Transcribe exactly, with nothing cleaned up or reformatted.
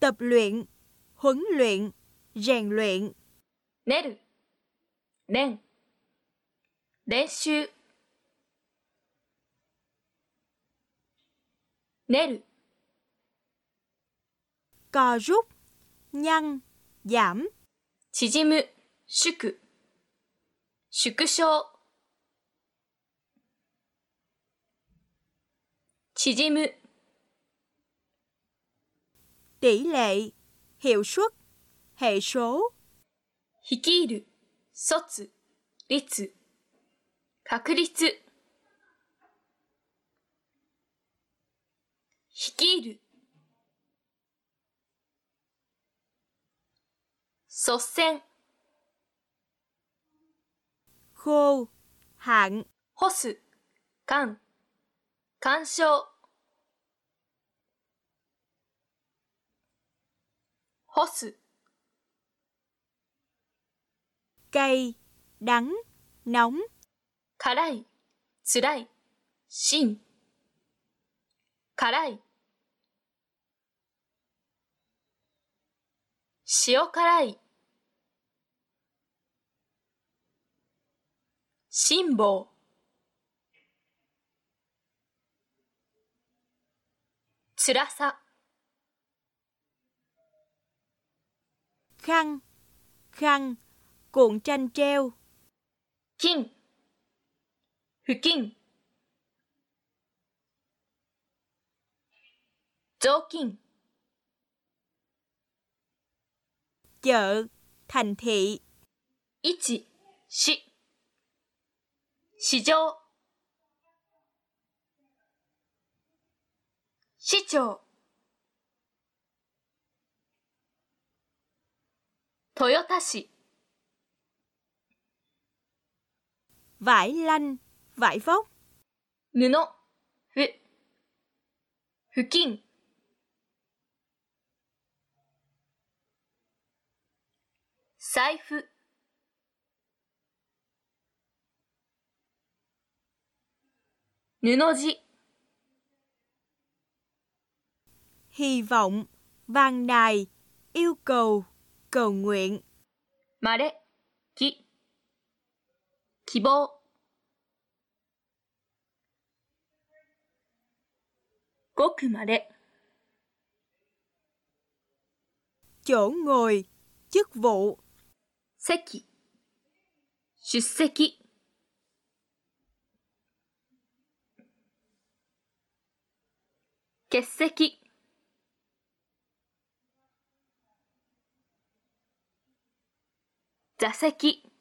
tập luyện, huấn luyện, rèn luyện. 練る、練、練習。練る、 Co rút, nhăn, giảm. 縮む、縮、縮小。縮む、 Tỷ lệ, hiệu suất, hệ số. 率いる、卒、率、確率。率いる、率先。 Khô, hạn. 干す、干、干渉。干す、 Cay, đắng, nóng. 辛い、辛い、辛。辛い。塩辛い。辛抱。辛さ。 Khăn, khăn, cuộn tranh treo. 巾、布巾。雑巾。 Chợ, thành thị. 市、市。市場。市長。豊田市。 Vải lanh, vải vóc. 布、布。布巾。財布。布地。 Hy vọng, vang đài, yêu cầu, cầu nguyện. まれ、き、希望。ごくまれ。 Chỗ ngồi, chức vụ. 席、出席。欠席。座席。